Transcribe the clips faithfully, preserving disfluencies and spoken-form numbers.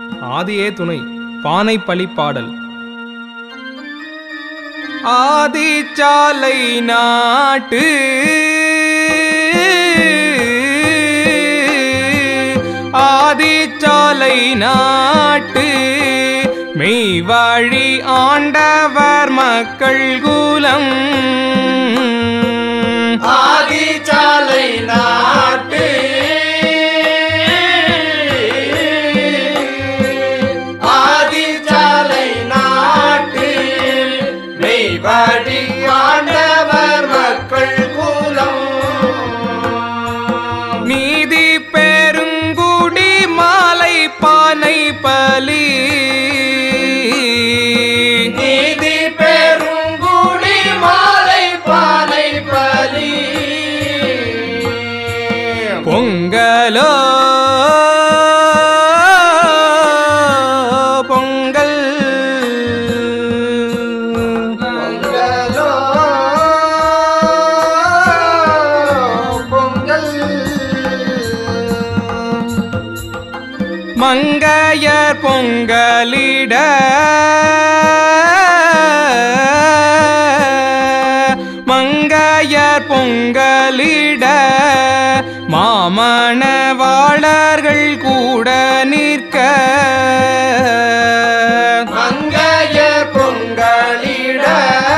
ஆதியே துணை பானை பழி பாடல். ஆதிச்சாலை நாட்டு ஆதிச்சாலை நாட்டு மெய்வாழி ஆண்டவர் மக்கள் குலம். ஆதிச்சாலை நாட்டு ஆதிச்சாலை நாட்டு மெய்வாழி ஆண்டவர் மக்கள் குலம். நீதி பெருங்குடி மாலை பானை பலி நீதி பெருங்குடி மாலை பானை பலி. பொங்கலோ பொங்கல் பொங்கலோ பொங்கல். மங்கையர் பொங்கலிட மங்கையர் பொங்கலிட மாமணவாளர்கள் கூட நிற்க. மங்கையர் பொங்கலிட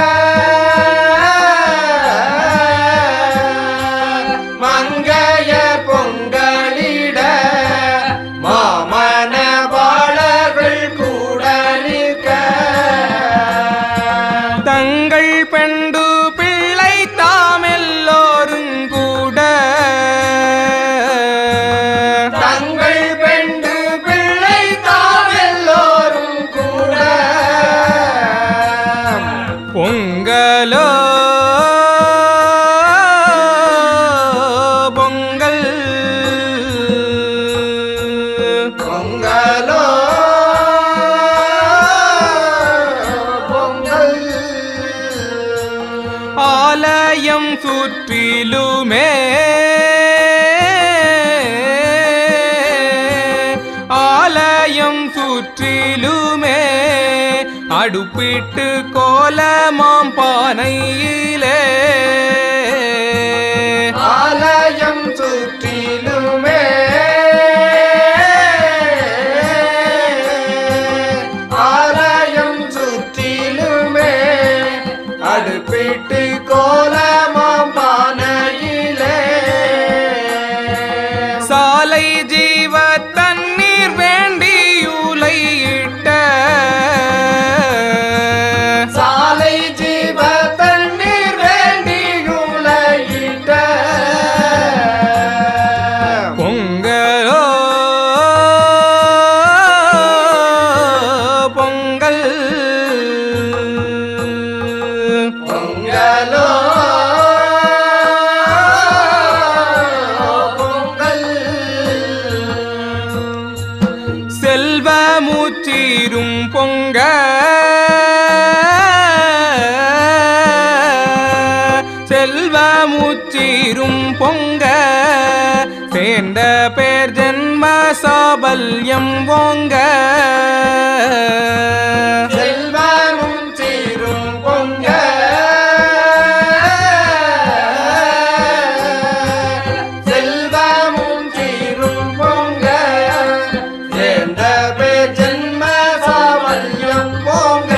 மங்கையர் பொங்கலிட மாமணவாளர்கள் கூட நிற்க. தங்கள் பெண்டு பிள்ளை தாமெல்லோரும் கூட தங்கள் பெண்டு பிள்ளை தாமெல்லோரும் கூட. பொங்கலோ பொங்கல் பொங்கலோ பொங்கல். ஆலயம் சுற்றிலுமே ஆலயம் சுற்றிலுமே அடுப்பிட்டு கோலமாம் பானையிலே. ஆலயம் சுற்றிலுமே ஆலயம் சுற்றிலுமே அடுப்பிட்டு கோலமாம் பானையிலே. சாலை ஜீவ தண்ணீர் வேண்டியுலையிட்ட சாலை ஜீவ தண்ணீர் வேண்டியுலையிட்ட. பொங்கலோ பொங்கல் பொங்கலோ பொங்கல். செல்வமுச்சீரும் பொங்க செல்வமுச்சீரும் பொங்க சேர்ந்த பேர் ஜென்ம சாபல்யம் ஓங்க. செல்வமும் சீரும் பொங்க செல்வமும் சீரும் பொங்க சேர்ந்த பேர் ஜென்ம சாவல்யம் பொங்க.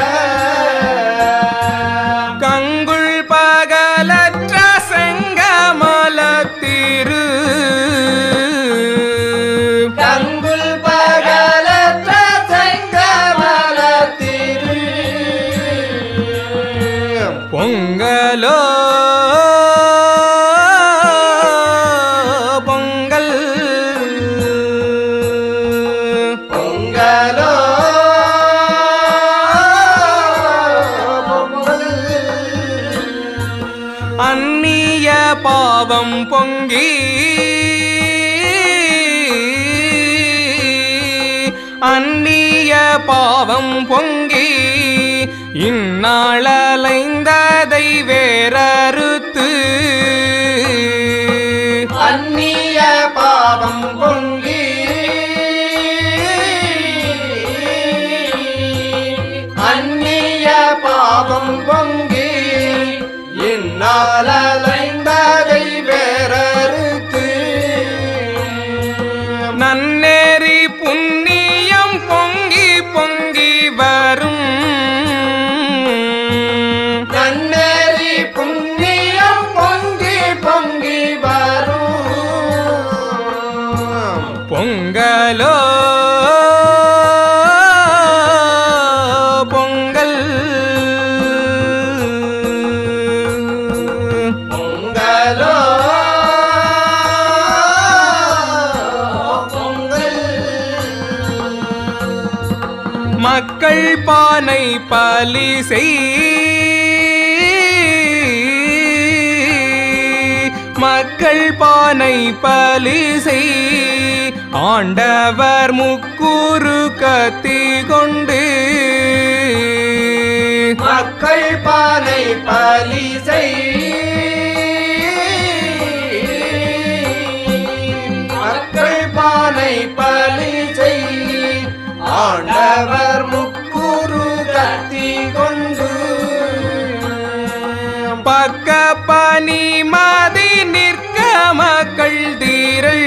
கங்குள் பகலற்ற செங்கமலத்திரு கங்குல் பகலற்ற செங்கமலத்திரு. பொங்கலோ பொங்கல் பொங்கலோ பொங்கல். அந்நிய பாவம் பொங்கி அந்நிய பாவம் பொங்கி இந்நாளலைந்ததை வேறறுத்து அந்நிய பாவம் பொங்கி நன்னேறி புண்ணியம் பொங்கி பொங்கி வரும் நன்னேறி புண்ணியம் பொங்கி பொங்கி வரும் பொங்கலோ பொங்கல் பொங்கலோ பொங்கல் மக்கள் பானை பலி செய் மக்கள் பானை பலி செய் ஆண்டவர் முக்கூறு கத்தி கொண்டு மக்கள் பானை பலி செய் மக்கள் பானை பலி செய் ஆண்டவர் முக்கூறு கத்தி கொண்டு பக்க பனி மதி நிற்க மக்கள் தீரள்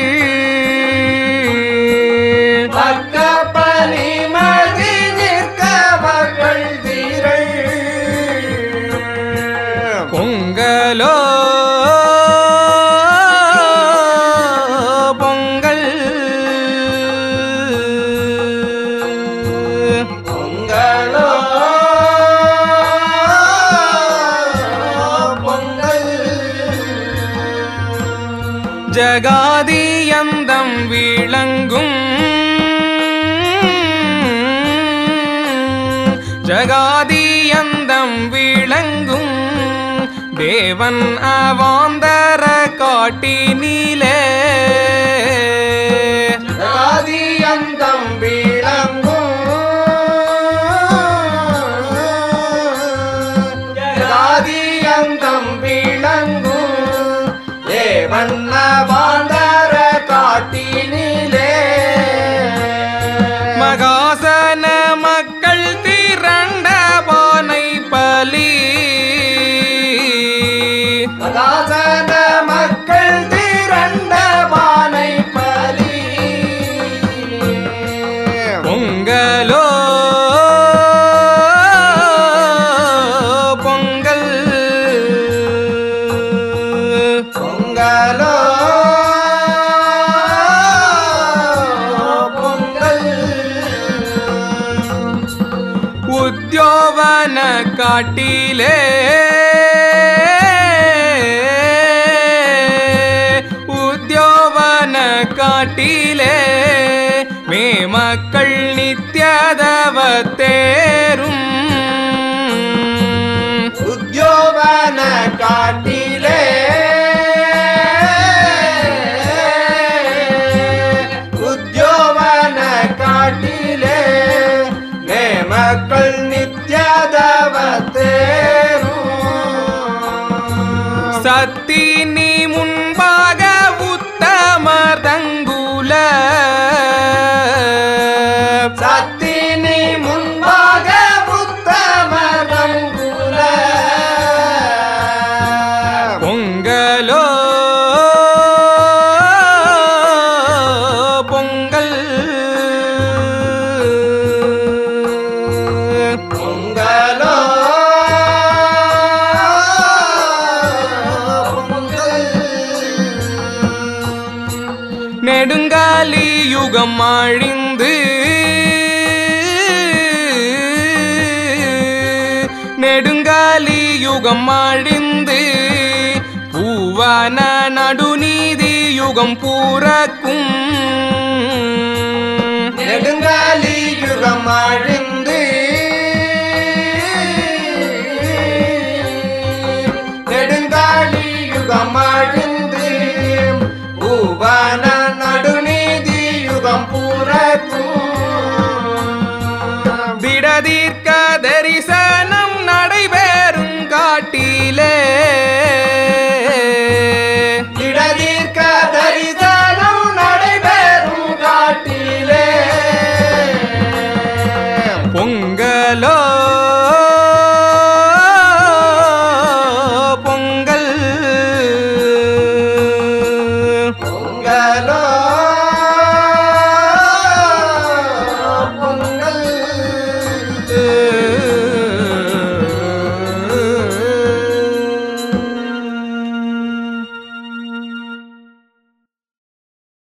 பக்க பனி மதி நிற்க மக்கள் தீரள் பொங்கலோ பொங்கல் பொங்கலோ பொங்கல் ஜகாதியந்தம் விளங்கும் ஜகாதியந்தம் விளங்கும் தேவன் அவாந்தர காட்டினிலே ஜகாதியந்தம் விளங்கும் ஜகாதியந்தம் விளங்கும் தேவன் அவாந்தர காட்டினிலே மகாசன மக்கள் திரண்ட பானை பலி மகாசன மக்கள் திரண்ட பானை பலி பொங்கலோ பொங்கல் பொங்கலோ பொங்கல் உத்யோவன காட்டிலே உத்யோவன காட்டிலே மே மக்கள் நித்யதவத்தேரும் உத்யோவன காட்டிலே உத்யோவன காட்டிலே மே மக்கள் நித்யதவத்தேரும் சத்தினி முன்பாக உத்தமர் தங்குல சத்தினி முன்பாக புத்தமரங்குல பொங்கலோ பொங்கல் பொங்கலோ பொங்கல் நெடுங்காலி யுகம் அழிந்து நெடுங்காலி யுகம் அழிந்து பூவன நடுநீதி யுகம் பூரக்கும் நெடுங்காலி யுகம் அழிந்து நெடுங்காலி யுகம் அழிந்து பூவன நடுநீதி யுகம் பூரக்கும் விடதீர்க்க தரிசனம் நடைபெறும் காட்டிலே இடதீர்க்க தரிசனம் நடைபெறும் காட்டிலே